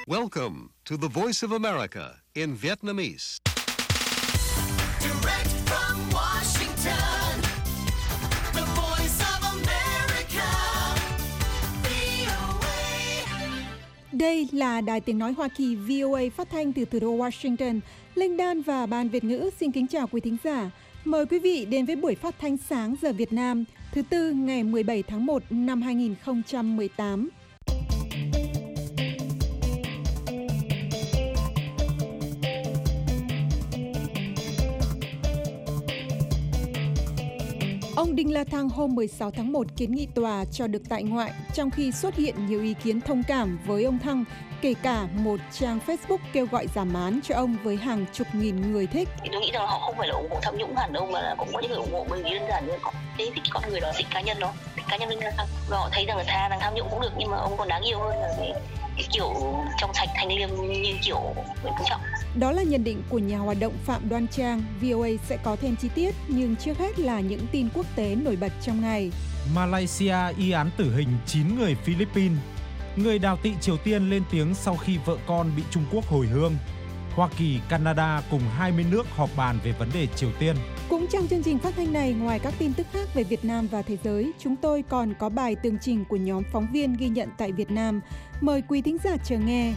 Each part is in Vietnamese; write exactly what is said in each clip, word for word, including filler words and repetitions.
Welcome to the Voice of America in Vietnamese. Direct from Washington, the Voice of America, vê o a. Đây là Đài Tiếng Nói Hoa Kỳ vê o a phát thanh từ thủ đô Washington. Linh Đan và Ban Việt ngữ xin kính chào quý thính giả. Mời quý vị đến với buổi phát thanh sáng giờ Việt Nam thứ Tư ngày mười bảy tháng một năm hai nghìn không trăm mười tám. Ông Đinh La Thăng hôm mười sáu tháng một kiến nghị tòa cho được tại ngoại, trong khi xuất hiện nhiều ý kiến thông cảm với ông Thăng, kể cả một trang Facebook kêu gọi giảm án cho ông với hàng chục nghìn người thích. Thì tôi nghĩ rằng họ không phải là ủng hộ tham nhũng hẳn đâu, mà là cũng có những người ủng hộ bởi vì đơn giản như họ thế thích con người đó, thích cá nhân đó, thích cá nhân Đinh La Thăng, và họ thấy rằng là tha rằng tham nhũng cũng được, nhưng mà ông còn đáng yêu hơn là cái, cái kiểu trong sạch thanh liêm như kiểu Nguyễn Phú Trọng. Đó là nhận định của nhà hoạt động Phạm Đoan Trang. vê o a sẽ có thêm chi tiết, nhưng trước hết là những tin quốc tế nổi bật trong ngày. Malaysia y án tử hình chín người Philippines. Người đào tị Triều Tiên lên tiếng sau khi vợ con bị Trung Quốc hồi hương. Hoa Kỳ, Canada cùng hai mươi nước họp bàn về vấn đề Triều Tiên. Cũng trong chương trình phát thanh này, ngoài các tin tức khác về Việt Nam và thế giới, chúng tôi còn có bài tường trình của nhóm phóng viên ghi nhận tại Việt Nam. Mời quý thính giả chờ nghe.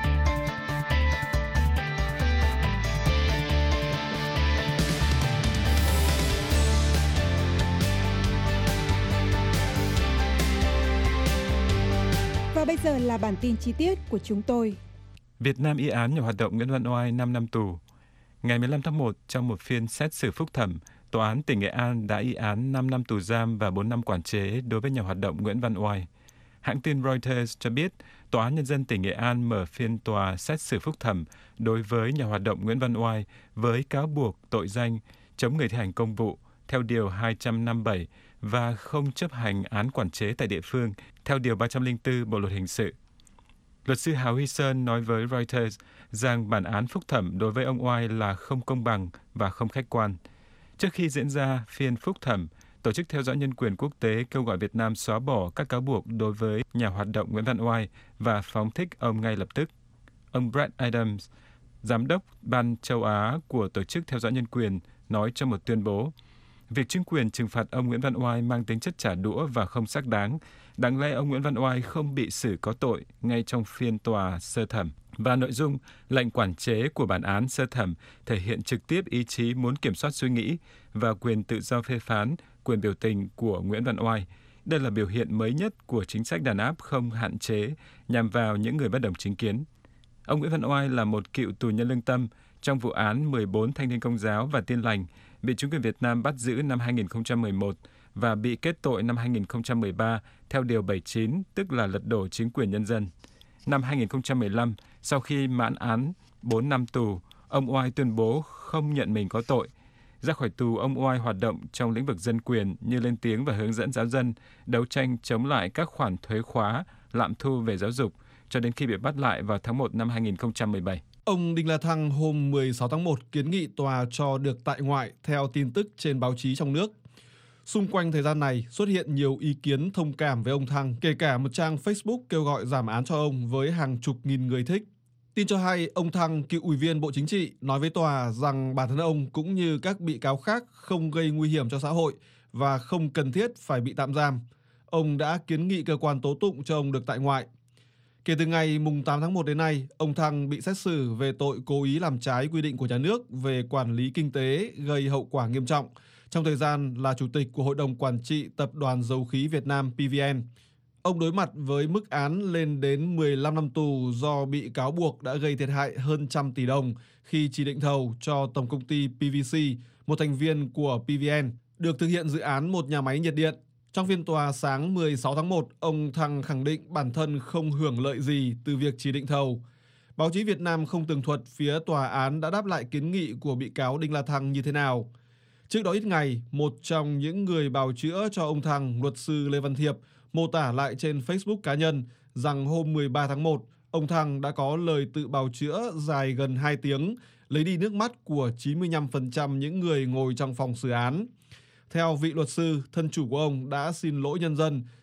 Và bây giờ là bản tin chi tiết của chúng tôi. Việt Nam y án nhà hoạt động Nguyễn Văn Oai năm năm tù. Ngày mười lăm tháng một, trong một phiên xét xử phúc thẩm, Tòa án tỉnh Nghệ An đã y án năm năm tù giam và bốn năm quản chế đối với nhà hoạt động Nguyễn Văn Oai. Hãng tin Reuters cho biết, Tòa án Nhân dân tỉnh Nghệ An mở phiên tòa xét xử phúc thẩm đối với nhà hoạt động Nguyễn Văn Oai với cáo buộc tội danh chống người thi hành công vụ theo Điều hai trăm năm mươi bảy và không chấp hành án quản chế tại địa phương theo Điều ba trăm lẻ bốn Bộ Luật Hình sự. Luật sư Hào Huy Sơn nói với Reuters rằng bản án phúc thẩm đối với ông Oai là không công bằng và không khách quan. Trước khi diễn ra phiên phúc thẩm, Tổ chức Theo dõi Nhân quyền Quốc tế kêu gọi Việt Nam xóa bỏ các cáo buộc đối với nhà hoạt động Nguyễn Văn Oai và phóng thích ông ngay lập tức. Ông Brad Adams, Giám đốc Ban châu Á của Tổ chức Theo dõi Nhân quyền, nói trong một tuyên bố, việc chính quyền trừng phạt ông Nguyễn Văn Oai mang tính chất trả đũa và không xác đáng. Đáng lẽ ông Nguyễn Văn Oai không bị xử có tội ngay trong phiên tòa sơ thẩm. Và nội dung lệnh quản chế của bản án sơ thẩm thể hiện trực tiếp ý chí muốn kiểm soát suy nghĩ và quyền tự do phê phán, quyền biểu tình của Nguyễn Văn Oai. Đây là biểu hiện mới nhất của chính sách đàn áp không hạn chế nhằm vào những người bất đồng chính kiến. Ông Nguyễn Văn Oai là một cựu tù nhân lương tâm trong vụ án mười bốn thanh niên Công giáo và Tin lành bị chính quyền Việt Nam bắt giữ năm hai nghìn không trăm mười một và bị kết tội năm hai nghìn không trăm mười ba theo Điều bảy mươi chín, tức là lật đổ chính quyền nhân dân. Năm hai nghìn không trăm mười lăm, sau khi mãn án bốn năm tù, ông Oai tuyên bố không nhận mình có tội. Ra khỏi tù, ông Oai hoạt động trong lĩnh vực dân quyền như lên tiếng và hướng dẫn giáo dân, đấu tranh chống lại các khoản thuế khóa, lạm thu về giáo dục, cho đến khi bị bắt lại vào tháng một năm hai nghìn không trăm mười bảy. Ông Đinh La Thăng hôm mười sáu tháng một kiến nghị tòa cho được tại ngoại theo tin tức trên báo chí trong nước. Xung quanh thời gian này xuất hiện nhiều ý kiến thông cảm với ông Thăng, kể cả một trang Facebook kêu gọi giảm án cho ông với hàng chục nghìn người thích. Tin cho hay, ông Thăng, cựu ủy viên Bộ Chính trị, nói với tòa rằng bản thân ông cũng như các bị cáo khác không gây nguy hiểm cho xã hội và không cần thiết phải bị tạm giam. Ông đã kiến nghị cơ quan tố tụng cho ông được tại ngoại. Kể từ ngày mùng tám tháng một đến nay, ông Thăng bị xét xử về tội cố ý làm trái quy định của nhà nước về quản lý kinh tế gây hậu quả nghiêm trọng trong thời gian là chủ tịch của Hội đồng Quản trị Tập đoàn Dầu khí Việt Nam pê vê en. Ông đối mặt với mức án lên đến mười lăm năm tù do bị cáo buộc đã gây thiệt hại hơn trăm tỷ đồng khi chỉ định thầu cho Tổng công ty pê vê xê, một thành viên của pê vê en, được thực hiện dự án một nhà máy nhiệt điện. Trong phiên tòa sáng mười sáu tháng một, ông Thăng khẳng định bản thân không hưởng lợi gì từ việc chỉ định thầu. Báo chí Việt Nam không tường thuật phía tòa án đã đáp lại kiến nghị của bị cáo Đinh La Thăng như thế nào. Trước đó ít ngày, một trong những người bào chữa cho ông Thăng, luật sư Lê Văn Thiệp, mô tả lại trên Facebook cá nhân rằng hôm mười ba tháng một, ông Thăng đã có lời tự bào chữa dài gần hai tiếng, lấy đi nước mắt của chín mươi lăm phần trăm những người ngồi trong phòng xử án. Theo vị luật sư, thân chủ của ông đã xin lỗi nhân dân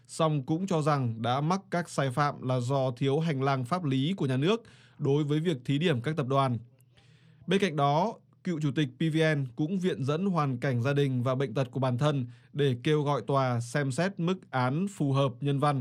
song cũng cho rằng đã mắc các sai phạm là do thiếu hành lang pháp lý của nhà nước đối với việc thí điểm các tập đoàn. Bên cạnh đó, cựu chủ tịch pê vê en cũng viện dẫn hoàn cảnh gia đình và bệnh tật của bản thân để kêu gọi tòa xem xét mức án phù hợp nhân văn.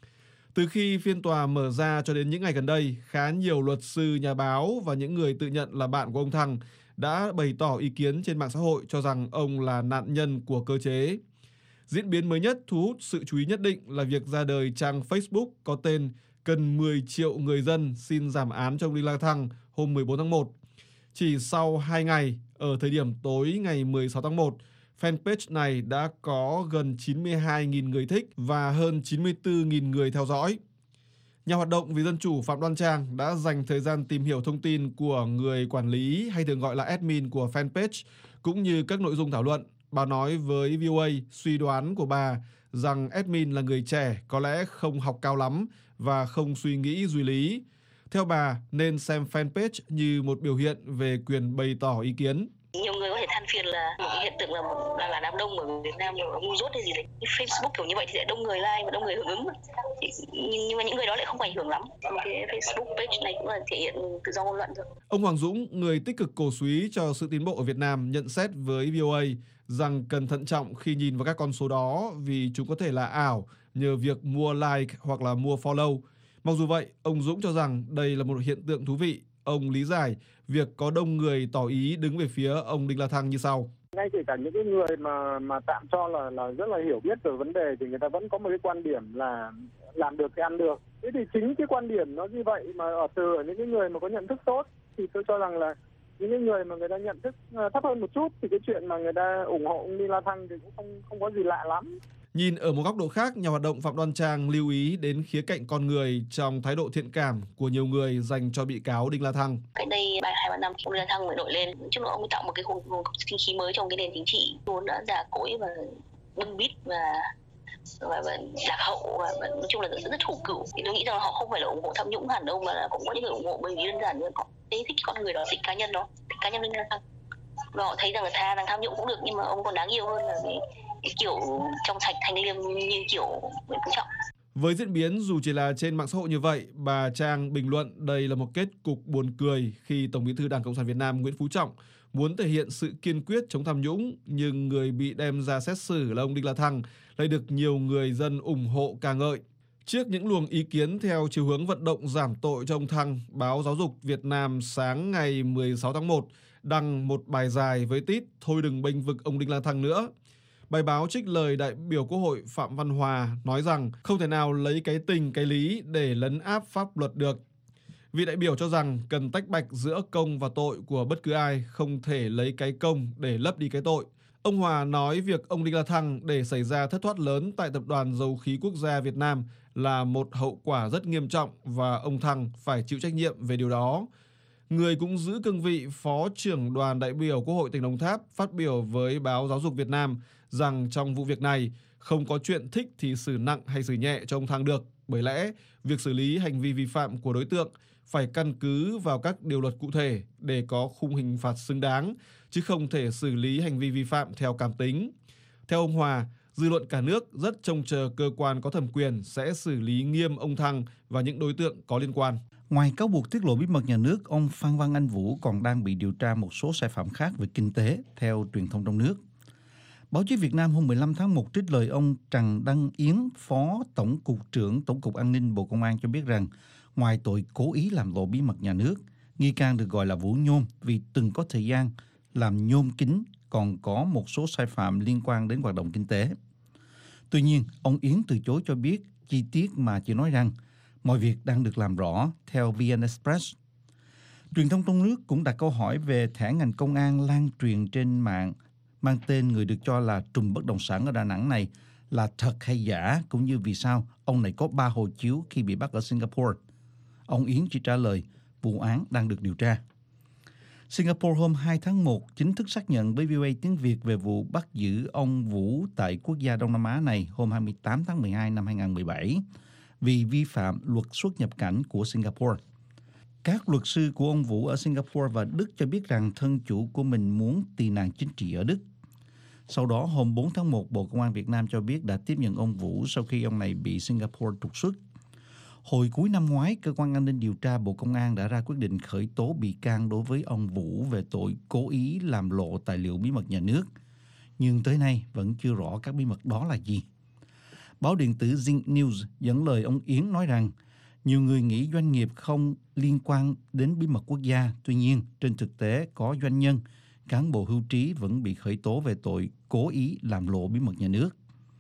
Từ khi phiên tòa mở ra cho đến những ngày gần đây, khá nhiều luật sư, nhà báo và những người tự nhận là bạn của ông Thăng đã bày tỏ ý kiến trên mạng xã hội cho rằng ông là nạn nhân của cơ chế. Diễn biến mới nhất thu hút sự chú ý nhất định là việc ra đời trang Facebook có tên Cần mười triệu người dân xin giảm án cho ông Đinh La Thăng hôm mười bốn tháng một. Chỉ sau hai ngày, ở thời điểm tối ngày mười sáu tháng một, fanpage này đã có gần chín mươi hai nghìn người thích và hơn chín mươi tư nghìn người theo dõi. Nhà hoạt động vì dân chủ Phạm Đoan Trang đã dành thời gian tìm hiểu thông tin của người quản lý hay thường gọi là admin của fanpage, cũng như các nội dung thảo luận. Bà nói với vê o a suy đoán của bà rằng admin là người trẻ, có lẽ không học cao lắm và không suy nghĩ duy lý. Theo bà, nên xem fanpage như một biểu hiện về quyền bày tỏ ý kiến. Nhiều người có thể than phiền là một cái hiện tượng là một, là, là đám đông ở Việt Nam nó ngu dốt hay gì đấy. Facebook kiểu như vậy thì sẽ đông người like và đông người hưởng ứng. Nhưng, nhưng mà những người đó lại không ảnh hưởng lắm. Cái Facebook page này cũng là thể hiện tự do ngôn luận thôi. Ông Hoàng Dũng, người tích cực cổ súy cho sự tiến bộ ở Việt Nam, nhận xét với vê o a rằng cần thận trọng khi nhìn vào các con số đó vì chúng có thể là ảo nhờ việc mua like hoặc là mua follow. Mặc dù vậy, ông Dũng cho rằng đây là một hiện tượng thú vị. Ông lý giải việc có đông người tỏ ý đứng về phía ông Đinh La Thăng như sau. Ngay kể cả những cái người mà mà tạm cho là là rất là hiểu biết về vấn đề thì người ta vẫn có một cái quan điểm là làm được thì ăn được. Thế thì chính cái quan điểm nó như vậy mà ở từ ở những cái người mà có nhận thức tốt thì tôi cho rằng là những cái người mà người ta nhận thức thấp hơn một chút thì cái chuyện mà người ta ủng hộ ông Đinh La Thăng thì cũng không không có gì lạ lắm. Nhìn ở một góc độ khác, nhà hoạt động Phạm Đoan Trang lưu ý đến khía cạnh con người trong thái độ thiện cảm của nhiều người dành cho bị cáo Đinh La Thăng. Cách đây ba hai ba năm ông Đinh La Thăng mới nổi lên, chung là ông ấy tạo một cái khung sinh khí mới trong cái nền chính trị, vốn đã già cỗi và bưng bít và và, và lạc hậu và, và nói chung là rất rất thủ cựu. Thì tôi nghĩ rằng họ không phải là ủng hộ tham nhũng hẳn đâu, mà là cũng có những người ủng hộ bởi vì đơn giản là thế thích con người đó, thích cá nhân đó, thích cá nhân Đinh La Thăng. Và họ thấy rằng là tha rằng tham nhũng cũng được, nhưng mà ông còn đáng yêu hơn là cái, cái kiểu trong sạch thanh liêm như kiểu Nguyễn Phú Trọng. Với diễn biến dù chỉ là trên mạng xã hội như vậy, bà Trang bình luận đây là một kết cục buồn cười khi Tổng Bí thư Đảng Cộng sản Việt Nam Nguyễn Phú Trọng muốn thể hiện sự kiên quyết chống tham nhũng, nhưng người bị đem ra xét xử là ông Đinh La Thăng lại được nhiều người dân ủng hộ ca ngợi. Trước những luồng ý kiến theo chiều hướng vận động giảm tội cho ông Thăng, báo Giáo dục Việt Nam sáng ngày mười sáu tháng một đăng một bài dài với tít "Thôi đừng bênh vực ông Đinh La Thăng nữa". Bài báo trích lời đại biểu Quốc hội Phạm Văn Hòa nói rằng không thể nào lấy cái tình cái lý để lấn áp pháp luật được. Vị đại biểu cho rằng cần tách bạch giữa công và tội của bất cứ ai, không thể lấy cái công để lấp đi cái tội. Ông Hòa nói việc ông Đinh La Thăng để xảy ra thất thoát lớn tại Tập đoàn Dầu khí Quốc gia Việt Nam là một hậu quả rất nghiêm trọng và ông Thăng phải chịu trách nhiệm về điều đó. Người cũng giữ cương vị Phó trưởng đoàn đại biểu Quốc hội tỉnh Đồng Tháp phát biểu với báo Giáo dục Việt Nam rằng trong vụ việc này không có chuyện thích thì xử nặng hay xử nhẹ cho ông Thăng được. Bởi lẽ, việc xử lý hành vi vi phạm của đối tượng phải căn cứ vào các điều luật cụ thể để có khung hình phạt xứng đáng, chứ không thể xử lý hành vi vi phạm theo cảm tính. Theo ông Hòa, dư luận cả nước rất trông chờ cơ quan có thẩm quyền sẽ xử lý nghiêm ông Thăng và những đối tượng có liên quan. Ngoài cáo buộc tiết lộ bí mật nhà nước, ông Phan Văn Anh Vũ còn đang bị điều tra một số sai phạm khác về kinh tế, theo truyền thông trong nước. Báo chí Việt Nam hôm mười lăm tháng một trích lời ông Trần Đăng Yến, Phó Tổng cục trưởng Tổng cục An ninh Bộ Công an cho biết rằng, ngoài tội cố ý làm lộ bí mật nhà nước, nghi can được gọi là Vũ Nhôm vì từng có thời gian làm nhôm kính còn có một số sai phạm liên quan đến hoạt động kinh tế. Tuy nhiên, ông Yến từ chối cho biết chi tiết mà chỉ nói rằng mọi việc đang được làm rõ theo vê en Express. Truyền thông trong nước cũng đặt câu hỏi về thẻ ngành công an lan truyền trên mạng mang tên người được cho là trùm bất động sản ở Đà Nẵng này là thật hay giả, cũng như vì sao ông này có ba hộ chiếu khi bị bắt ở Singapore. Ông Yến chỉ trả lời vụ án đang được điều tra. Singapore hôm hai tháng một chính thức xác nhận với vê o a tiếng Việt về vụ bắt giữ ông Vũ tại quốc gia Đông Nam Á này hôm hai mươi tám tháng mười hai năm hai nghìn không trăm mười bảy vì vi phạm luật xuất nhập cảnh của Singapore. Các luật sư của ông Vũ ở Singapore và Đức cho biết rằng thân chủ của mình muốn tị nạn chính trị ở Đức. Sau đó, hôm bốn tháng một, Bộ Công an Việt Nam cho biết đã tiếp nhận ông Vũ sau khi ông này bị Singapore trục xuất. Hồi cuối năm ngoái, Cơ quan An ninh điều tra Bộ Công an đã ra quyết định khởi tố bị can đối với ông Vũ về tội cố ý làm lộ tài liệu bí mật nhà nước. Nhưng tới nay vẫn chưa rõ các bí mật đó là gì. Báo điện tử Zing News dẫn lời ông Yến nói rằng nhiều người nghĩ doanh nghiệp không liên quan đến bí mật quốc gia. Tuy nhiên, trên thực tế có doanh nhân, cán bộ hưu trí vẫn bị khởi tố về tội cố ý làm lộ bí mật nhà nước.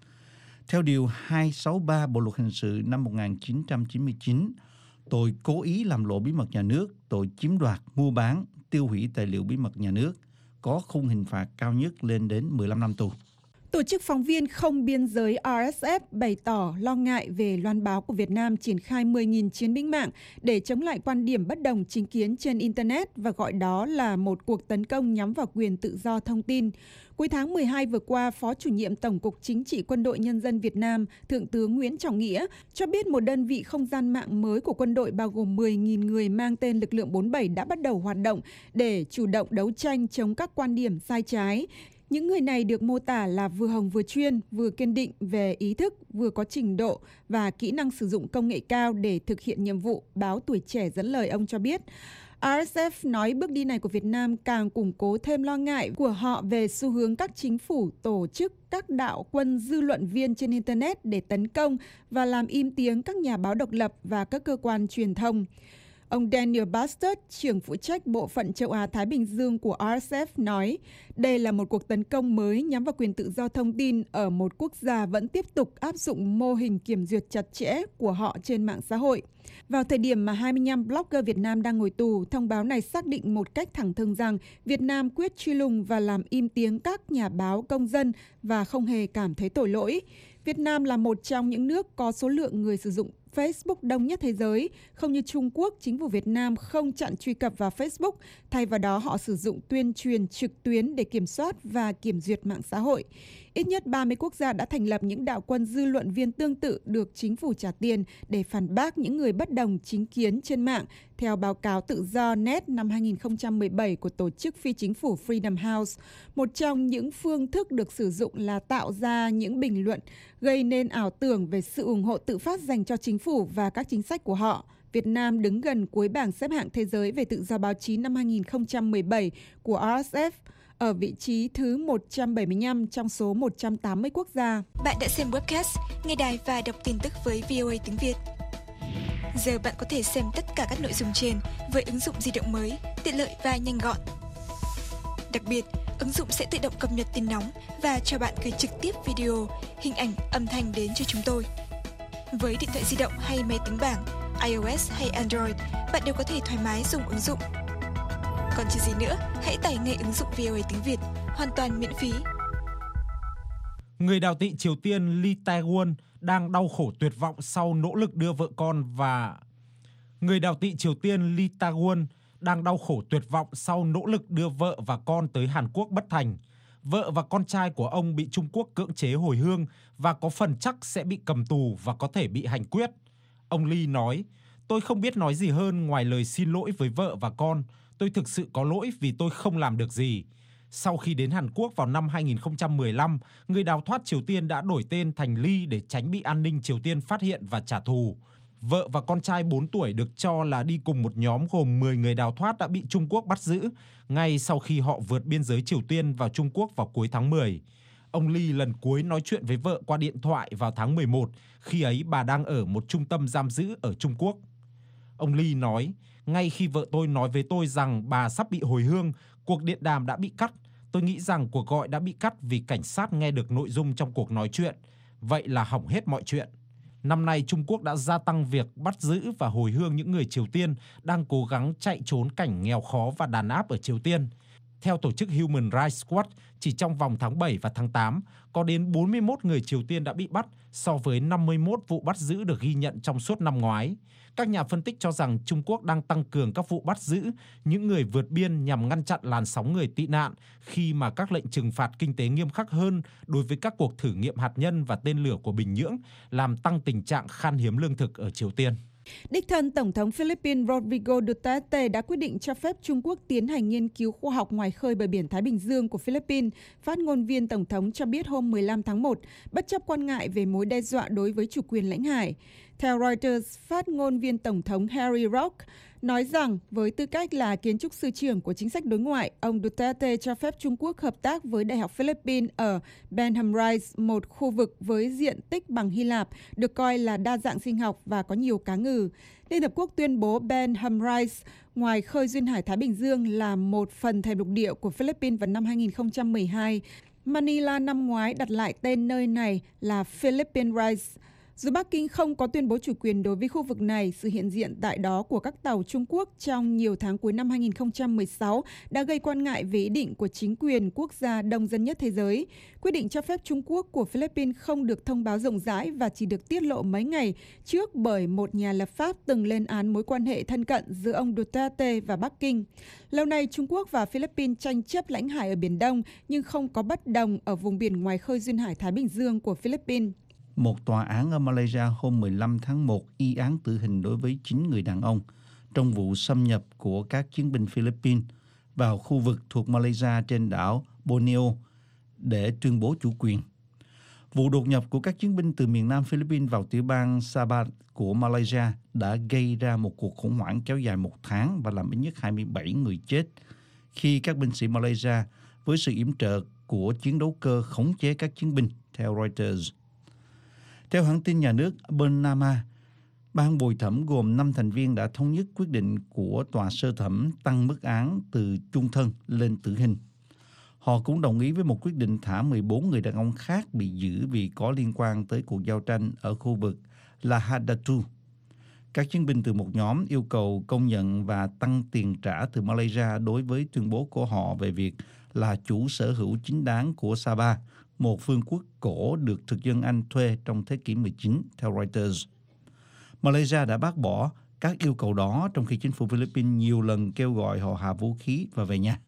Theo Điều hai sáu ba Bộ Luật Hình sự năm một nghìn chín trăm chín mươi chín, tội cố ý làm lộ bí mật nhà nước, tội chiếm đoạt, mua bán, tiêu hủy tài liệu bí mật nhà nước có khung hình phạt cao nhất lên đến mười lăm năm tù. Tổ chức phóng viên không biên giới R S F bày tỏ lo ngại về loan báo của Việt Nam triển khai mười nghìn chiến binh mạng để chống lại quan điểm bất đồng chính kiến trên Internet và gọi đó là một cuộc tấn công nhắm vào quyền tự do thông tin. Cuối tháng mười hai vừa qua, Phó chủ nhiệm Tổng cục Chính trị Quân đội Nhân dân Việt Nam, Thượng tướng Nguyễn Trọng Nghĩa cho biết một đơn vị không gian mạng mới của quân đội bao gồm mười nghìn người mang tên Lực lượng bốn mươi bảy đã bắt đầu hoạt động để chủ động đấu tranh chống các quan điểm sai trái. Những người này được mô tả là vừa hồng vừa chuyên, vừa kiên định về ý thức, vừa có trình độ và kỹ năng sử dụng công nghệ cao để thực hiện nhiệm vụ, báo Tuổi Trẻ dẫn lời ông cho biết. R S F nói bước đi này của Việt Nam càng củng cố thêm lo ngại của họ về xu hướng các chính phủ tổ chức các đạo quân dư luận viên trên Internet để tấn công và làm im tiếng các nhà báo độc lập và các cơ quan truyền thông. Ông Daniel Bastard, trưởng phụ trách bộ phận châu Á-Thái Bình Dương của R S F nói, đây là một cuộc tấn công mới nhắm vào quyền tự do thông tin ở một quốc gia vẫn tiếp tục áp dụng mô hình kiểm duyệt chặt chẽ của họ trên mạng xã hội. Vào thời điểm mà hai mươi lăm blogger Việt Nam đang ngồi tù, thông báo này xác định một cách thẳng thừng rằng Việt Nam quyết truy lùng và làm im tiếng các nhà báo công dân và không hề cảm thấy tội lỗi. Việt Nam là một trong những nước có số lượng người sử dụng Facebook đông nhất thế giới. Không như Trung Quốc, chính phủ Việt Nam không chặn truy cập vào Facebook. Thay vào đó, họ sử dụng tuyên truyền trực tuyến để kiểm soát và kiểm duyệt mạng xã hội. Ít nhất ba mươi quốc gia đã thành lập những đạo quân dư luận viên tương tự được chính phủ trả tiền để phản bác những người bất đồng chính kiến trên mạng, theo báo cáo Tự do Net năm hai nghìn không trăm mười bảy của tổ chức phi chính phủ Freedom House. Một trong những phương thức được sử dụng là tạo ra những bình luận gây nên ảo tưởng về sự ủng hộ tự phát dành cho chính phủ và các chính sách của họ. Việt Nam đứng gần cuối bảng xếp hạng thế giới về tự do báo chí năm hai nghìn không trăm mười bảy của R S F, ở vị trí thứ một trăm bảy mươi lăm trong số một trăm tám mươi quốc gia. Bạn đã xem webcast, nghe đài và đọc tin tức với vê o a tiếng Việt. Giờ bạn có thể xem tất cả các nội dung trên với ứng dụng di động mới, tiện lợi và nhanh gọn. Đặc biệt, ứng dụng sẽ tự động cập nhật tin nóng và cho bạn gửi trực tiếp video, hình ảnh, âm thanh đến cho chúng tôi. Với điện thoại di động hay máy tính bảng, iOS hay Android, bạn đều có thể thoải mái dùng ứng dụng. Còn chờ gì nữa, hãy tải ngay ứng dụng vê o a tiếng Việt, hoàn toàn miễn phí. Người đào tị Triều Tiên Lee Tae-won đang đau khổ tuyệt vọng sau nỗ lực đưa vợ con và... Người đào tị Triều Tiên Lee Tae-won đang đau khổ tuyệt vọng sau nỗ lực đưa vợ và con tới Hàn Quốc bất thành. Vợ và con trai của ông bị Trung Quốc cưỡng chế hồi hương và có phần chắc sẽ bị cầm tù và có thể bị hành quyết. Ông Lee nói, tôi không biết nói gì hơn ngoài lời xin lỗi với vợ và con. Tôi thực sự có lỗi vì tôi không làm được gì. Sau khi đến Hàn Quốc vào năm hai nghìn không trăm mười lăm, người đào thoát Triều Tiên đã đổi tên thành Lee để tránh bị an ninh Triều Tiên phát hiện và trả thù. Vợ và con trai bốn tuổi được cho là đi cùng một nhóm gồm mười người đào thoát đã bị Trung Quốc bắt giữ ngay sau khi họ vượt biên giới Triều Tiên vào Trung Quốc vào cuối tháng mười. Ông Lee lần cuối nói chuyện với vợ qua điện thoại vào tháng mười một, khi ấy bà đang ở một trung tâm giam giữ ở Trung Quốc. Ông Lee nói, ngay khi vợ tôi nói với tôi rằng bà sắp bị hồi hương, cuộc điện đàm đã bị cắt. Tôi nghĩ rằng cuộc gọi đã bị cắt vì cảnh sát nghe được nội dung trong cuộc nói chuyện. Vậy là hỏng hết mọi chuyện. Năm nay, Trung Quốc đã gia tăng việc bắt giữ và hồi hương những người Triều Tiên đang cố gắng chạy trốn cảnh nghèo khó và đàn áp ở Triều Tiên. Theo tổ chức Human Rights Watch, chỉ trong vòng tháng bảy và tháng tám, có đến bốn mươi mốt người Triều Tiên đã bị bắt so với năm mươi mốt vụ bắt giữ được ghi nhận trong suốt năm ngoái. Các nhà phân tích cho rằng Trung Quốc đang tăng cường các vụ bắt giữ những người vượt biên nhằm ngăn chặn làn sóng người tị nạn khi mà các lệnh trừng phạt kinh tế nghiêm khắc hơn đối với các cuộc thử nghiệm hạt nhân và tên lửa của Bình Nhưỡng làm tăng tình trạng khan hiếm lương thực ở Triều Tiên. Đích thân Tổng thống Philippines Rodrigo Duterte đã quyết định cho phép Trung Quốc tiến hành nghiên cứu khoa học ngoài khơi bờ biển Thái Bình Dương của Philippines, phát ngôn viên Tổng thống cho biết hôm mười lăm tháng một, bất chấp quan ngại về mối đe dọa đối với chủ quyền lãnh hải. Theo Reuters, phát ngôn viên Tổng thống Harry Roque nói rằng với tư cách là kiến trúc sư trưởng của chính sách đối ngoại, ông Duterte cho phép Trung Quốc hợp tác với Đại học Philippines ở Benham Rise, một khu vực với diện tích bằng Hy Lạp, được coi là đa dạng sinh học và có nhiều cá ngừ. Liên Hợp Quốc tuyên bố Benham Rise, ngoài khơi duyên hải Thái Bình Dương, là một phần thềm lục địa của Philippines vào năm hai nghìn không trăm mười hai. Manila năm ngoái đặt lại tên nơi này là Philippine Rise. Dù Bắc Kinh không có tuyên bố chủ quyền đối với khu vực này, sự hiện diện tại đó của các tàu Trung Quốc trong nhiều tháng cuối năm hai nghìn không trăm mười sáu đã gây quan ngại về ý định của chính quyền quốc gia đông dân nhất thế giới. Quyết định cho phép Trung Quốc của Philippines không được thông báo rộng rãi và chỉ được tiết lộ mấy ngày trước bởi một nhà lập pháp từng lên án mối quan hệ thân cận giữa ông Duterte và Bắc Kinh. Lâu nay, Trung Quốc và Philippines tranh chấp lãnh hải ở Biển Đông nhưng không có bất đồng ở vùng biển ngoài khơi duyên hải Thái Bình Dương của Philippines. Một tòa án ở Malaysia hôm mười lăm tháng một y án tử hình đối với chín người đàn ông trong vụ xâm nhập của các chiến binh Philippines vào khu vực thuộc Malaysia trên đảo Borneo để tuyên bố chủ quyền. Vụ đột nhập của các chiến binh từ miền Nam Philippines vào tiểu bang Sabah của Malaysia đã gây ra một cuộc khủng hoảng kéo dài một tháng và làm ít nhất hai mươi bảy người chết khi các binh sĩ Malaysia với sự yểm trợ của chiến đấu cơ khống chế các chiến binh, theo Reuters. Theo hãng tin nhà nước Bernama, ban bồi thẩm gồm năm thành viên đã thống nhất quyết định của tòa sơ thẩm tăng mức án từ chung thân lên tử hình. Họ cũng đồng ý với một quyết định thả mười bốn người đàn ông khác bị giữ vì có liên quan tới cuộc giao tranh ở khu vực Lahadatu. Các chiến binh từ một nhóm yêu cầu công nhận và tăng tiền trả từ Malaysia đối với tuyên bố của họ về việc là chủ sở hữu chính đáng của Sabah, một vương quốc cổ được thực dân Anh thuê trong thế kỷ mười chín, theo Reuters. Malaysia đã bác bỏ các yêu cầu đó trong khi chính phủ Philippines nhiều lần kêu gọi họ hạ vũ khí và về nhà.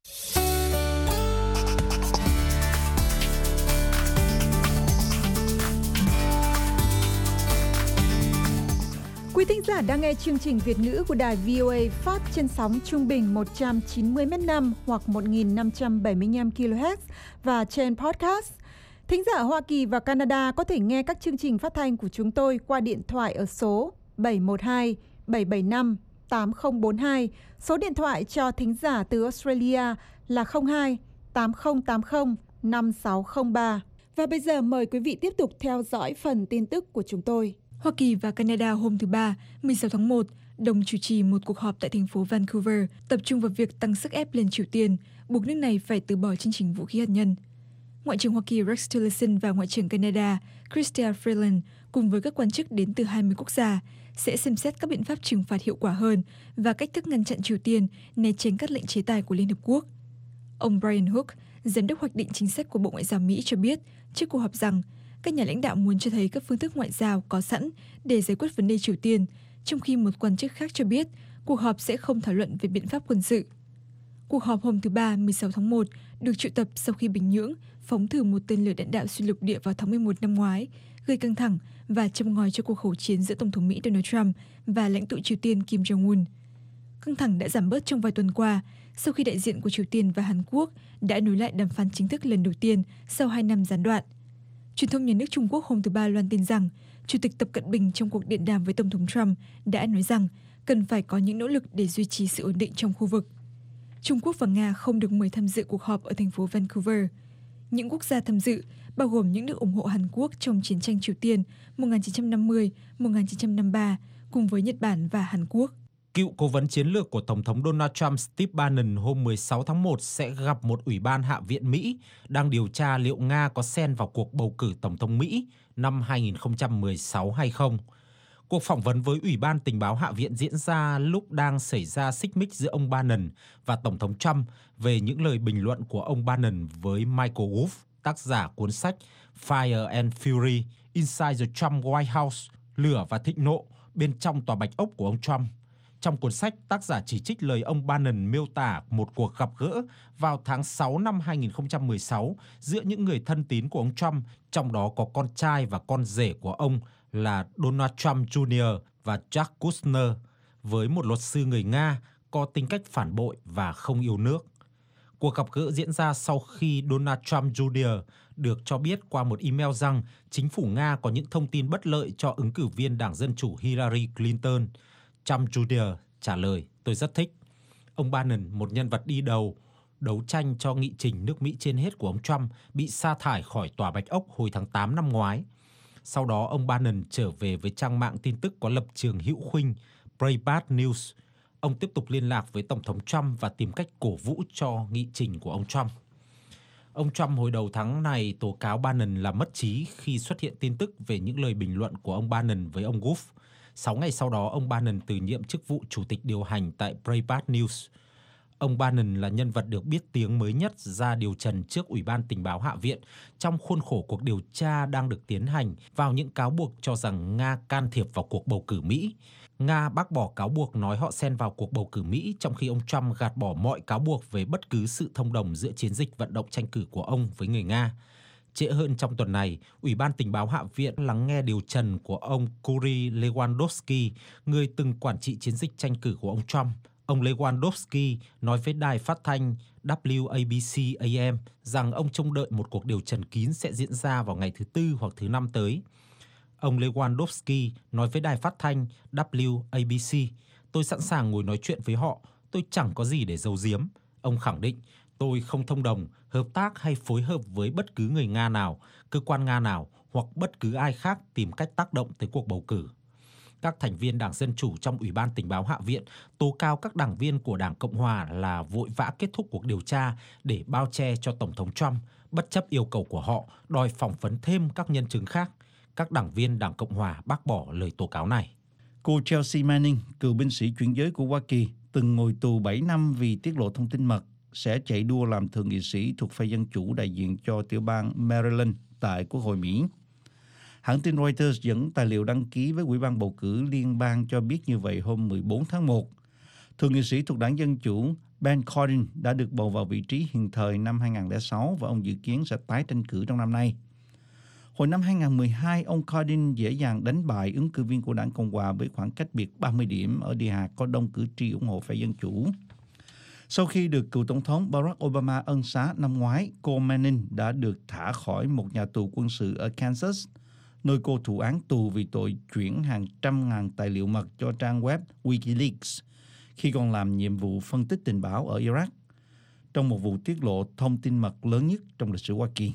Quý thính giả đang nghe chương trình Việt ngữ của đài vê o a phát trên sóng trung bình một trăm chín mươi mét năm hoặc một nghìn năm trăm bảy mươi lăm ki lô héc và trên podcast. Thính giả ở Hoa Kỳ và Canada có thể nghe các chương trình phát thanh của chúng tôi qua điện thoại ở số bảy một hai bảy bảy năm tám không bốn hai. Số điện thoại cho thính giả từ Australia là không hai tám không tám không năm sáu không ba. Và bây giờ mời quý vị tiếp tục theo dõi phần tin tức của chúng tôi. Hoa Kỳ và Canada hôm thứ Ba, mười sáu tháng một, đồng chủ trì một cuộc họp tại thành phố Vancouver tập trung vào việc tăng sức ép lên Triều Tiên, buộc nước này phải từ bỏ chương trình vũ khí hạt nhân. Ngoại trưởng Hoa Kỳ Rex Tillerson và Ngoại trưởng Canada Chrystia Freeland cùng với các quan chức đến từ hai mươi quốc gia sẽ xem xét các biện pháp trừng phạt hiệu quả hơn và cách thức ngăn chặn Triều Tiên né tránh các lệnh chế tài của Liên Hợp Quốc. Ông Brian Hook, giám đốc hoạch định chính sách của Bộ Ngoại giao Mỹ cho biết trước cuộc họp rằng các nhà lãnh đạo muốn cho thấy các phương thức ngoại giao có sẵn để giải quyết vấn đề Triều Tiên, trong khi một quan chức khác cho biết cuộc họp sẽ không thảo luận về biện pháp quân sự. Cuộc họp hôm thứ Ba, mười sáu tháng một, được triệu tập sau khi Bình Nhưỡng phóng thử một tên lửa đạn đạo xuyên lục địa vào tháng mười một năm ngoái, gây căng thẳng và châm ngòi cho cuộc khẩu chiến giữa Tổng thống Mỹ Donald Trump và lãnh tụ Triều Tiên Kim Jong-un. Căng thẳng đã giảm bớt trong vài tuần qua sau khi đại diện của Triều Tiên và Hàn Quốc đã nối lại đàm phán chính thức lần đầu tiên sau hai năm gián đoạn. Truyền thông nhà nước Trung Quốc hôm thứ Ba loan tin rằng Chủ tịch Tập Cận Bình trong cuộc điện đàm với Tổng thống Trump đã nói rằng cần phải có những nỗ lực để duy trì sự ổn định trong khu vực. Trung Quốc và Nga không được mời tham dự cuộc họp ở thành phố Vancouver. Những quốc gia tham dự bao gồm những nước ủng hộ Hàn Quốc trong chiến tranh Triều Tiên một nghìn chín trăm năm mươi đến một nghìn chín trăm năm mươi ba cùng với Nhật Bản và Hàn Quốc. Cựu cố vấn chiến lược của Tổng thống Donald Trump Steve Bannon hôm mười sáu tháng một sẽ gặp một ủy ban Hạ viện Mỹ đang điều tra liệu Nga có xen vào cuộc bầu cử Tổng thống Mỹ năm hai nghìn không trăm mười sáu hay không. Cuộc phỏng vấn với Ủy ban Tình báo Hạ viện diễn ra lúc đang xảy ra xích mích giữa ông Bannon và Tổng thống Trump về những lời bình luận của ông Bannon với Michael Wolff, tác giả cuốn sách Fire and Fury Inside the Trump White House, Lửa và Thịnh nộ bên trong tòa Bạch Ốc của ông Trump. Trong cuốn sách, tác giả chỉ trích lời ông Bannon miêu tả một cuộc gặp gỡ vào tháng sáu năm hai nghìn không trăm mười sáu giữa những người thân tín của ông Trump, trong đó có con trai và con rể của ông là Donald Trump Junior và Jack Kushner với một luật sư người Nga có tính cách phản bội và không yêu nước. Cuộc gặp gỡ diễn ra sau khi Donald Trump Junior được cho biết qua một email rằng chính phủ Nga có những thông tin bất lợi cho ứng cử viên Đảng Dân Chủ Hillary Clinton. Trump Junior trả lời, tôi rất thích. Ông Bannon, một nhân vật đi đầu đấu tranh cho nghị trình nước Mỹ trên hết của ông Trump, bị sa thải khỏi Tòa Bạch Ốc hồi tháng tám năm ngoái. Sau đó, ông Bannon trở về với trang mạng tin tức có lập trường hữu khuynh Breitbart News. Ông tiếp tục liên lạc với Tổng thống Trump và tìm cách cổ vũ cho nghị trình của ông Trump. Ông Trump hồi đầu tháng này tố cáo Bannon là mất trí khi xuất hiện tin tức về những lời bình luận của ông Bannon với ông Wolf. Sáu ngày sau đó, ông Bannon từ nhiệm chức vụ chủ tịch điều hành tại Breitbart News. Ông Bannon là nhân vật được biết tiếng mới nhất ra điều trần trước Ủy ban Tình báo Hạ viện trong khuôn khổ cuộc điều tra đang được tiến hành vào những cáo buộc cho rằng Nga can thiệp vào cuộc bầu cử Mỹ. Nga bác bỏ cáo buộc nói họ xen vào cuộc bầu cử Mỹ, trong khi ông Trump gạt bỏ mọi cáo buộc về bất cứ sự thông đồng giữa chiến dịch vận động tranh cử của ông với người Nga. Trễ hơn trong tuần này, Ủy ban Tình báo Hạ viện lắng nghe điều trần của ông Yuri Lewandowski, người từng quản trị chiến dịch tranh cử của ông Trump. Ông Lewandowski nói với đài phát thanh W A B C A M rằng ông trông đợi một cuộc điều trần kín sẽ diễn ra vào ngày thứ Tư hoặc thứ Năm tới. Ông Lewandowski nói với đài phát thanh W A B C, tôi sẵn sàng ngồi nói chuyện với họ, tôi chẳng có gì để giấu giếm. Ông khẳng định, tôi không thông đồng, hợp tác hay phối hợp với bất cứ người Nga nào, cơ quan Nga nào hoặc bất cứ ai khác tìm cách tác động tới cuộc bầu cử. Các thành viên Đảng Dân Chủ trong Ủy ban Tình báo Hạ viện tố cáo các đảng viên của Đảng Cộng Hòa là vội vã kết thúc cuộc điều tra để bao che cho Tổng thống Trump, bất chấp yêu cầu của họ đòi phỏng vấn thêm các nhân chứng khác. Các đảng viên Đảng Cộng Hòa bác bỏ lời tố cáo này. Cô Chelsea Manning, cựu binh sĩ chuyển giới của Hoa Kỳ, từng ngồi tù bảy năm vì tiết lộ thông tin mật, sẽ chạy đua làm thượng nghị sĩ thuộc phe Dân Chủ đại diện cho tiểu bang Maryland tại Quốc hội Mỹ. Hãng tin Reuters dẫn tài liệu đăng ký với Ủy ban bầu cử liên bang cho biết như vậy hôm mười bốn tháng một. Thượng nghị sĩ thuộc Đảng Dân Chủ Ben Cardin đã được bầu vào vị trí hiện thời năm hai không không sáu và ông dự kiến sẽ tái tranh cử trong năm nay. Hồi năm hai không một hai, ông Cardin dễ dàng đánh bại ứng cử viên của Đảng Cộng Hòa với khoảng cách biệt ba mươi điểm ở địa hạt có đông cử tri ủng hộ phe Dân Chủ. Sau khi được cựu Tổng thống Barack Obama ân xá năm ngoái, cô Manning đã được thả khỏi một nhà tù quân sự ở Kansas, nơi cô thụ án tù vì tội chuyển hàng trăm ngàn tài liệu mật cho trang web Wikileaks khi còn làm nhiệm vụ phân tích tình báo ở Iraq, trong một vụ tiết lộ thông tin mật lớn nhất trong lịch sử Hoa Kỳ.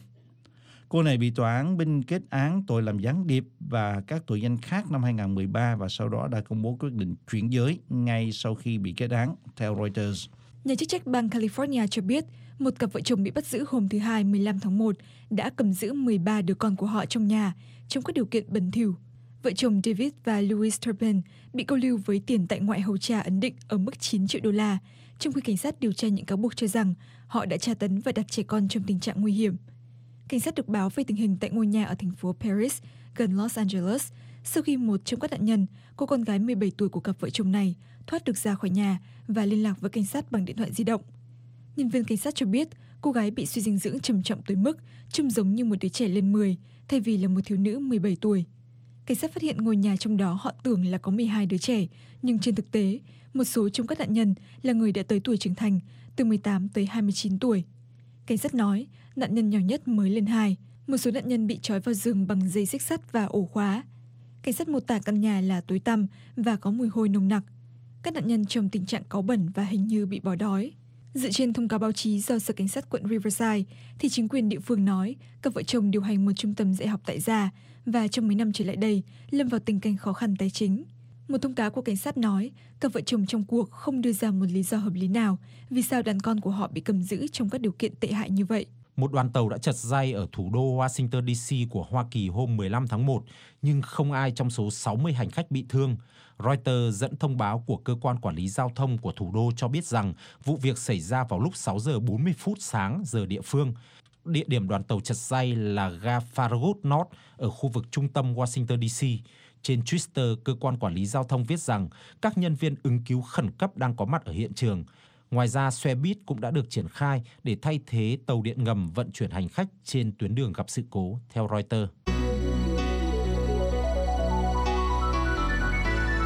Cô này bị tòa án binh kết án tội làm gián điệp và các tội danh khác năm hai không một ba và sau đó đã công bố quyết định chuyển giới ngay sau khi bị kết án, theo Reuters. Nhà chức trách bang California cho biết một cặp vợ chồng bị bắt giữ hôm thứ Hai mười lăm tháng một đã cầm giữ mười ba đứa con của họ trong nhà trong các điều kiện bẩn thỉu. Vợ chồng David và Louis Turpin bị câu lưu với tiền tại ngoại hầu trà ấn định ở mức chín triệu đô la, trong khi cảnh sát điều tra những cáo buộc cho rằng họ đã tra tấn và đặt trẻ con trong tình trạng nguy hiểm. Cảnh sát được báo về tình hình tại ngôi nhà ở thành phố Paris, gần Los Angeles, sau khi một trong các nạn nhân, cô con gái mười bảy tuổi của cặp vợ chồng này, thoát được ra khỏi nhà và liên lạc với cảnh sát bằng điện thoại di động. Nhân viên cảnh sát cho biết cô gái bị suy dinh dưỡng trầm trọng tới mức trông giống như một đứa trẻ lên mười, thay vì là một thiếu nữ mười bảy tuổi. Cảnh sát phát hiện ngôi nhà trong đó họ tưởng là có mười hai đứa trẻ, nhưng trên thực tế, một số trong các nạn nhân là người đã tới tuổi trưởng thành, từ mười tám tới hai mươi chín tuổi. Cảnh sát nói, nạn nhân nhỏ nhất mới lên hai, một số nạn nhân bị trói vào giường bằng dây xích sắt và ổ khóa. Cảnh sát mô tả căn nhà là tối tăm và có mùi hôi nồng nặc. Các nạn nhân trong tình trạng cáu bẩn và hình như bị bỏ đói. Dựa trên thông cáo báo chí do Sở Cảnh sát quận Riverside, thì chính quyền địa phương nói các vợ chồng điều hành một trung tâm dạy học tại gia và trong mấy năm trở lại đây lâm vào tình cảnh khó khăn tài chính. Một thông cáo của cảnh sát nói các vợ chồng trong cuộc không đưa ra một lý do hợp lý nào vì sao đàn con của họ bị cầm giữ trong các điều kiện tệ hại như vậy. Một đoàn tàu đã trật ray ở thủ đô Washington D C của Hoa Kỳ hôm mười lăm tháng một, nhưng không ai trong số sáu mươi hành khách bị thương. Reuters dẫn thông báo của cơ quan quản lý giao thông của thủ đô cho biết rằng vụ việc xảy ra vào lúc sáu giờ bốn mươi phút sáng giờ địa phương. Địa điểm đoàn tàu trật ray là ga Farragut North ở khu vực trung tâm Washington D C. Trên Twitter, cơ quan quản lý giao thông viết rằng các nhân viên ứng cứu khẩn cấp đang có mặt ở hiện trường. Ngoài ra, xe buýt cũng đã được triển khai để thay thế tàu điện ngầm vận chuyển hành khách trên tuyến đường gặp sự cố, theo Reuters.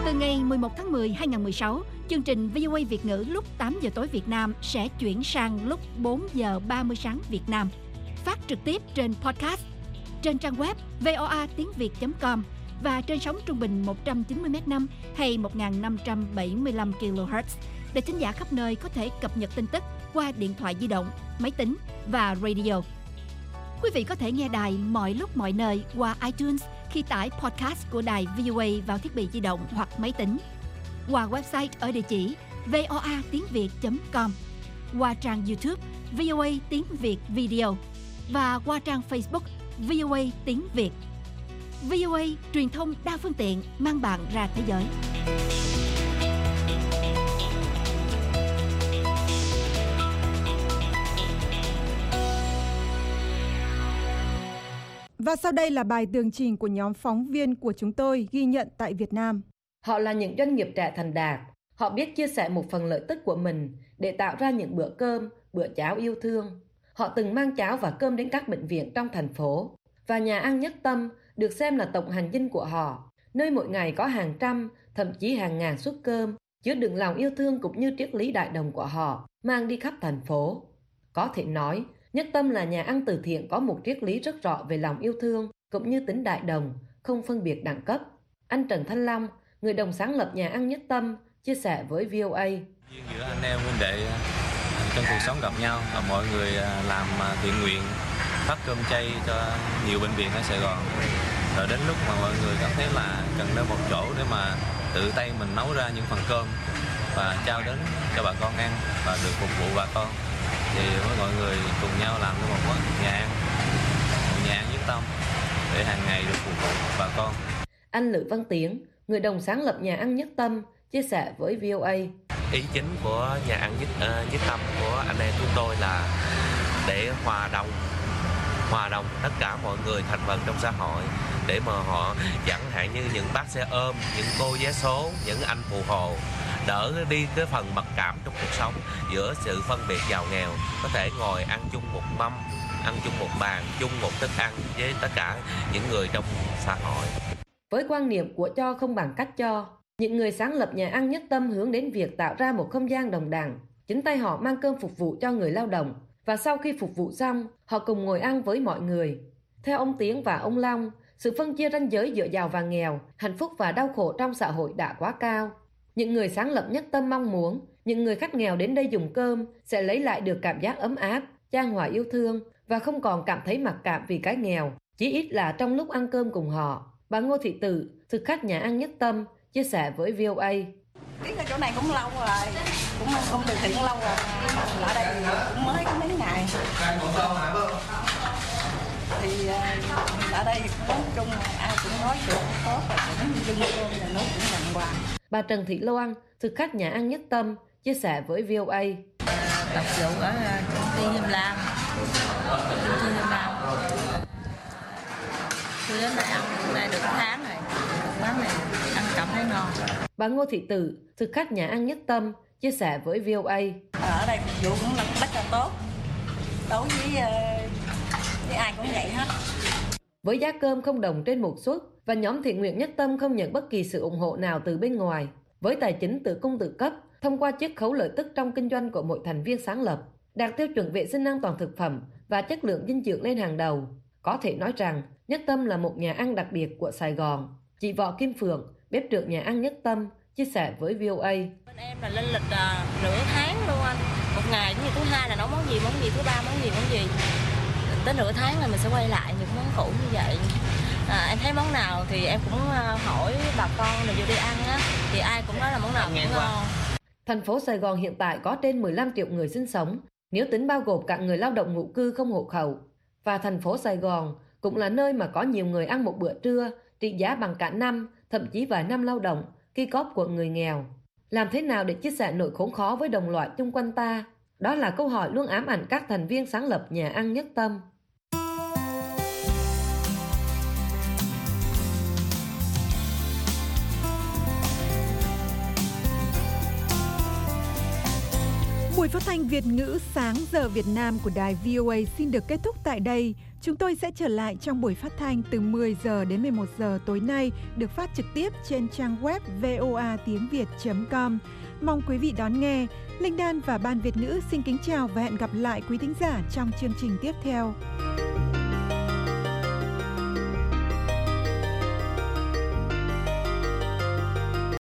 Từ ngày mười một tháng mười hai nghìn mười sáu, chương trình vê o a Việt ngữ lúc tám giờ tối Việt Nam sẽ chuyển sang lúc bốn giờ ba mươi sáng Việt Nam. Phát trực tiếp trên podcast, trên trang web voa tiếng việt chấm com và trên sóng trung bình một trăm chín mươi mét năm hay một nghìn năm trăm bảy mươi lăm ki lô héc để thính giả khắp nơi có thể cập nhật tin tức qua điện thoại di động, máy tính và radio. Quý vị có thể nghe đài mọi lúc mọi nơi qua iTunes khi tải podcast của đài vê o a vào thiết bị di động hoặc máy tính, qua website ở địa chỉ voa tiếng việt chấm com, qua trang YouTube vê o a tiếng Việt Video và qua trang Facebook vê o a tiếng Việt. vê o a truyền thông đa phương tiện mang bạn ra thế giới. Và sau đây là bài tường trình của nhóm phóng viên của chúng tôi ghi nhận tại Việt Nam. Họ là những doanh nghiệp trẻ thành đạt. Họ biết chia sẻ một phần lợi tức của mình để tạo ra những bữa cơm, bữa cháo yêu thương. Họ từng mang cháo và cơm đến các bệnh viện trong thành phố. Và nhà ăn Nhất Tâm được xem là tổng hành dinh của họ, nơi mỗi ngày có hàng trăm, thậm chí hàng ngàn suất cơm, chứa đựng lòng yêu thương cũng như triết lý đại đồng của họ, mang đi khắp thành phố. Có thể nói, Nhất Tâm là nhà ăn từ thiện có một triết lý rất rõ về lòng yêu thương, cũng như tính đại đồng, không phân biệt đẳng cấp. Anh Trần Thanh Long, người đồng sáng lập nhà ăn Nhất Tâm, chia sẻ với vê o a. Giữa anh em huynh đệ trong cuộc sống gặp nhau, mọi người làm thiện nguyện, phát cơm chay cho nhiều bệnh viện ở Sài Gòn. Rồi đến lúc mà mọi người cảm thấy là cần đến một chỗ để mà tự tay mình nấu ra những phần cơm và trao đến cho bà con ăn và được phục vụ bà con, thì với mọi người cùng nhau làm nên một món nhà ăn, một nhà ăn Nhất Tâm để hàng ngày được phục vụ bà con. Anh Lữ Văn Tiến, người đồng sáng lập nhà ăn Nhất Tâm, chia sẻ với vê o a. Ý chính của nhà ăn Nhất, uh, Nhất Tâm của anh em chúng tôi là để hòa đồng, hòa đồng tất cả mọi người thành phần trong xã hội, để mà họ chẳng hạn như những bác xe ôm, những cô vé số, những anh phụ hồ đỡ đi cái phần mặc cảm trong cuộc sống giữa sự phân biệt giàu nghèo, có thể ngồi ăn chung một mâm, ăn chung một bàn, chung một thức ăn với tất cả những người trong xã hội. Với quan niệm của cho không bằng cách cho, những người sáng lập nhà ăn Nhất Tâm hướng đến việc tạo ra một không gian đồng đẳng. Chính tay họ mang cơm phục vụ cho người lao động, và sau khi phục vụ xong, họ cùng ngồi ăn với mọi người. Theo ông Tiến và ông Long, sự phân chia ranh giới giữa giàu và nghèo, hạnh phúc và đau khổ trong xã hội đã quá cao. Những người sáng lập Nhất Tâm mong muốn những người khách nghèo đến đây dùng cơm sẽ lấy lại được cảm giác ấm áp, chan hòa yêu thương và không còn cảm thấy mặc cảm vì cái nghèo, chí ít là trong lúc ăn cơm cùng họ. Bà Ngô Thị Tử, thực khách nhà ăn Nhất Tâm, chia sẻ với vê o a. Tiến ở chỗ này cũng lâu rồi, cũng không từ thiện lâu rồi, ở đây cũng mới có mấy ngày. Thì ở đây nói chung ai cũng nói chuyện tốt, cũng dưng cơm nhà nước cũng đàng hoàng. Bà Trần Thị Loan, thực khách nhà ăn Nhất Tâm, chia sẻ với vê o a. Tập vụ ở công ty Him Lam, công ty Him Lam. Tôi đến đây ăn hôm nay được tháng rồi, quán này ăn cảm thấy ngon. Bà Ngô Thị Tử, thực khách nhà ăn Nhất Tâm, chia sẻ với vê o a. Ở đây phục vụ cũng rất là tốt, đối với, với ai cũng vậy hết. Với giá cơm không đồng trên một suất và nhóm thiện nguyện Nhất Tâm không nhận bất kỳ sự ủng hộ nào từ bên ngoài, với tài chính tự cung tự cấp thông qua chiết khấu lợi tức trong kinh doanh của mỗi thành viên sáng lập, đạt tiêu chuẩn vệ sinh an toàn thực phẩm và chất lượng dinh dưỡng lên hàng đầu. Có thể nói rằng Nhất Tâm là một nhà ăn đặc biệt của Sài Gòn. Chị Võ Kim Phượng, bếp trưởng nhà ăn Nhất Tâm, chia sẻ với vê o a. Bên em là lên lịch uh, nửa tháng luôn anh. Một ngày như thứ hai là nấu món gì, món gì, thứ ba món gì, món gì. Tới nửa tháng là mình sẽ quay lại những món cũ như vậy. À, em thấy món nào thì em cũng uh, hỏi bà con rồi vô đi ăn á, thì ai cũng nói là món nào cũng ngon. Thành phố Sài Gòn hiện tại có trên mười lăm triệu người sinh sống, nếu tính bao gồm cả người lao động ngụ cư không hộ khẩu. Và thành phố Sài Gòn cũng là nơi mà có nhiều người ăn một bữa trưa trị giá bằng cả năm, thậm chí vài năm lao động, ki cóp của người nghèo. Làm thế nào để chia sẻ nỗi khốn khó với đồng loại chung quanh ta? Đó là câu hỏi luôn ám ảnh các thành viên sáng lập nhà ăn Nhất Tâm. Buổi phát thanh Việt ngữ sáng giờ Việt Nam của đài vê o a xin được kết thúc tại đây. Chúng tôi sẽ trở lại trong buổi phát thanh từ mười giờ đến mười một giờ tối nay, được phát trực tiếp trên trang web voa tiếng việt chấm com. Mong quý vị đón nghe. Linh Đan và Ban Việt ngữ xin kính chào và hẹn gặp lại quý thính giả trong chương trình tiếp theo.